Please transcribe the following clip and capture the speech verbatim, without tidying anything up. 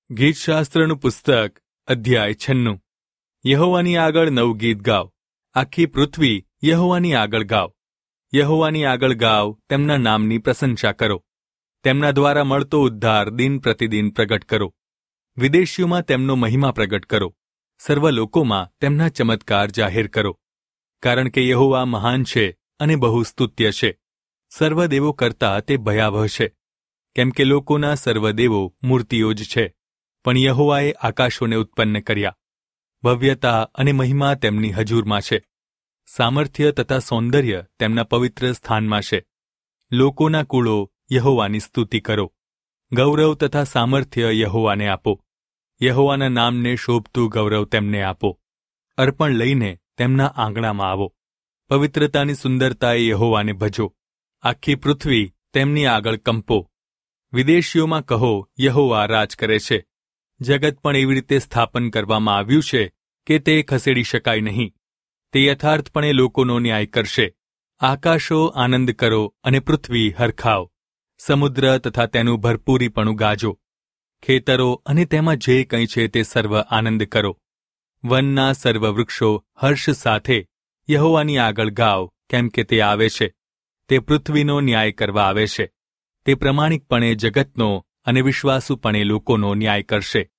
ગીતશાસ્ત્રનું પુસ્તક અધ્યાય છન્નું. યહોવાની આગળ નવું ગીત ગાવ, આખી પૃથ્વી યહોવાની આગળ ગાવ. યહોવાની આગળ ગાવ, તેમના નામની પ્રશંસા કરો. તેમના દ્વારા મળતો ઉદ્ધાર દિન પ્રતિદિન પ્રગટ કરો. વિદેશીઓમાં તેમનો મહિમા પ્રગટ કરો. સર્વ લોકોમાં તેમના ચમત્કાર જાહેર કરો. કારણ કે યહોવા મહાન છે અને બહુ સ્તુત્ય છે. સર્વદેવો કરતાં તે ભયાવહ છે, કેમ કે લોકોના સર્વદેવો મૂર્તિઓ જ છે. પણ યહોવાએ આકાશોને ઉત્પન્ન કર્યા. ભવ્યતા અને મહિમા તેમની હજુરમાં છે. સામર્થ્ય તથા સૌંદર્ય તેમના પવિત્ર સ્થાનમાં છે. લોકોના કુળો, યહોવાની સ્તુતિ કરો. ગૌરવ તથા સામર્થ્ય યહોવાને આપો. યહોવાના નામને શોભતું ગૌરવ તેમને આપો. અર્પણ લઈને તેમના આંગણામાં આવો. પવિત્રતાની સુંદરતાએ યહોવાને ભજો. આખી પૃથ્વી તેમની આગળ કંપો. વિદેશીઓમાં કહો, યહોવા રાજ કરે છે. જગત પણ એવી રીતે સ્થાપન કરવામાં આવ્યું છે કે તે ખસેડી શકાય નહીં. તે યથાર્થપણે લોકોનો ન્યાય કરશે. આકાશો આનંદ કરો અને પૃથ્વી હરખાવ. સમુદ્ર તથા તેનું ભરપૂરીપણું ગાજો. ખેતરો અને તેમાં જે કંઈ છે તે સર્વ આનંદ કરો. વનના સર્વ વૃક્ષો હર્ષ સાથે યહોવાની આગળ ગાવ, કેમ કે તે આવે છે. તે પૃથ્વીનો ન્યાય કરવા આવે છે. તે પ્રમાણિકપણે જગતનો અને વિશ્વાસુપણે લોકોનો ન્યાય કરશે.